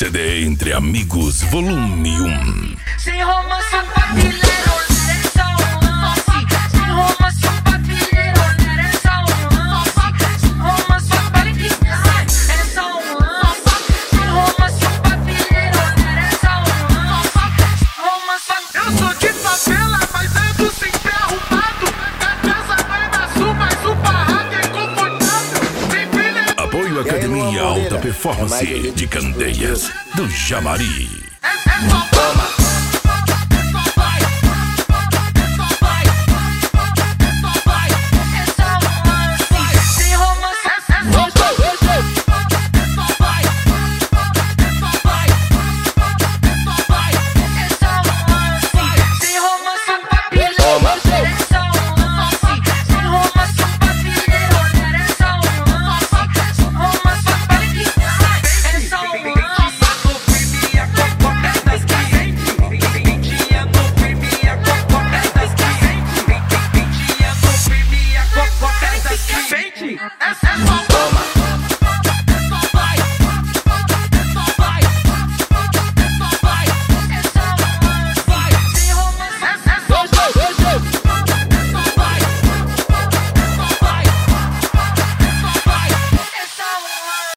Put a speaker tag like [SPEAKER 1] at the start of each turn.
[SPEAKER 1] CD Entre Amigos, volume 1.
[SPEAKER 2] Sem romance, um papileiro, é só um lance. Sem romance, um papileiro, é só um lance. Sem romance, um papileiro, é só um lance. Sem romance, um papileiro, é só um lance. Romance, eu sou de favela, mas ando sempre arrumado. Da casa vai na sul, mas o barraco é confortável.
[SPEAKER 1] Apoio Academia Alta Performance de Candeias do Jamari.
[SPEAKER 2] É só